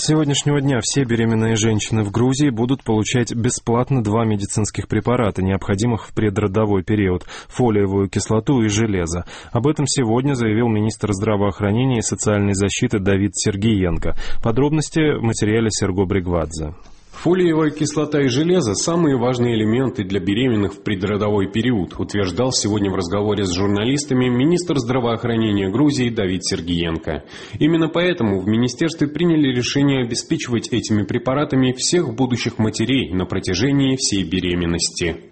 С сегодняшнего дня все беременные женщины в Грузии будут получать бесплатно 2 медицинских препарата, необходимых в предродовой период – фолиевую кислоту и железо. Об этом сегодня заявил министр здравоохранения и социальной защиты Давид Сергиенко. Подробности в материале Серго Бригвадзе. Фолиевая кислота и железо – самые важные элементы для беременных в предродовой период, утверждал сегодня в разговоре с журналистами министр здравоохранения Грузии Давид Сергиенко. Именно поэтому в министерстве приняли решение обеспечивать этими препаратами всех будущих матерей на протяжении всей беременности.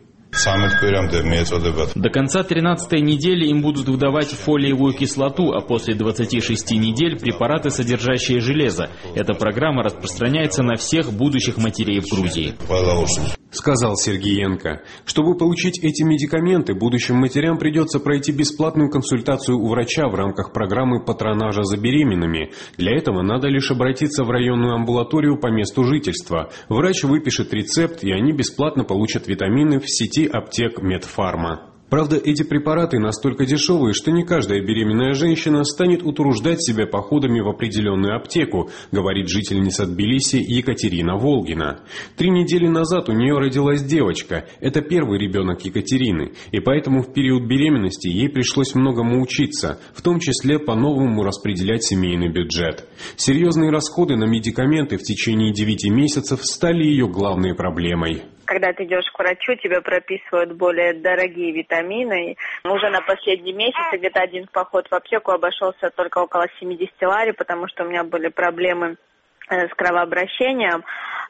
До конца 13-й недели им будут выдавать фолиевую кислоту, а после 26 недель препараты, содержащие железо. Эта программа распространяется на всех будущих матерей в Грузии. Сказал Сергиенко. Чтобы получить эти медикаменты, будущим матерям придется пройти бесплатную консультацию у врача в рамках программы патронажа за беременными. Для этого надо лишь обратиться в районную амбулаторию по месту жительства. Врач выпишет рецепт, и они бесплатно получат витамины в сети аптек Медфарма. Правда, эти препараты настолько дешевые, что не каждая беременная женщина станет утруждать себя походами в определенную аптеку, говорит жительница Тбилиси Екатерина Волгина. 3 недели назад у нее родилась девочка. Это первый ребенок Екатерины. И поэтому в период беременности ей пришлось многому учиться, в том числе по-новому распределять семейный бюджет. Серьезные расходы на медикаменты в течение 9 месяцев стали ее главной проблемой. Когда ты идешь к врачу, тебе прописывают более дорогие витамины. Уже на последний месяц где-то один поход в аптеку обошелся только около 70 лари, потому что у меня были проблемы с кровообращением.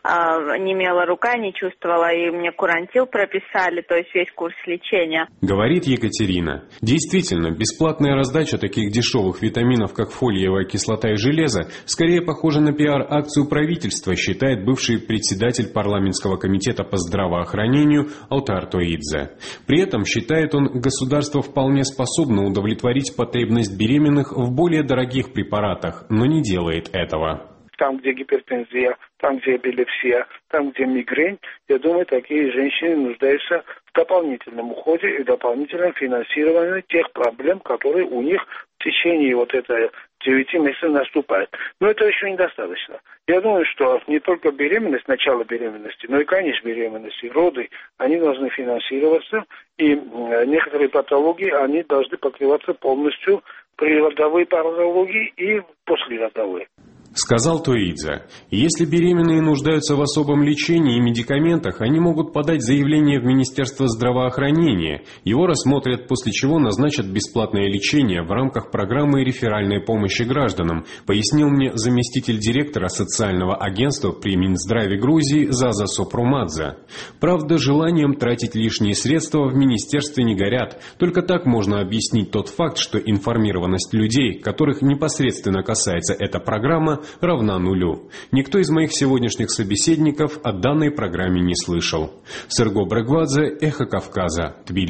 Немела рука, не чувствовала, и мне курантил прописали, то есть весь курс лечения. Говорит Екатерина. Действительно, бесплатная раздача таких дешевых витаминов, как фолиевая кислота и железо, скорее похожа на пиар-акцию правительства, считает бывший председатель парламентского комитета по здравоохранению Алтар Тоидзе. При этом, считает он, государство вполне способно удовлетворить потребность беременных в более дорогих препаратах, но не делает этого. Там, где гипертензия, там, где эпилепсия, там, где мигрень, я думаю, такие женщины нуждаются в дополнительном уходе и дополнительном финансировании тех проблем, которые у них в течение этой 9 месяцев наступают. Но это еще недостаточно. Я думаю, что не только беременность, начало беременности, но и конец беременности, роды, они должны финансироваться, и некоторые патологии, они должны покрываться полностью при родовой патологии и послеродовой. Сказал Тоидзе. Если беременные нуждаются в особом лечении и медикаментах, они могут подать заявление в Министерство здравоохранения. Его рассмотрят, после чего назначат бесплатное лечение в рамках программы реферальной помощи гражданам, пояснил мне заместитель директора социального агентства при Минздраве Грузии Заза Сопрумадзе. Правда, желанием тратить лишние средства в министерстве не горят. Только так можно объяснить тот факт, что информированность людей, которых непосредственно касается эта программа, равна нулю. Никто из моих сегодняшних собеседников о данной программе не слышал. Серго Бригвадзе, Эхо Кавказа, Тбилиси.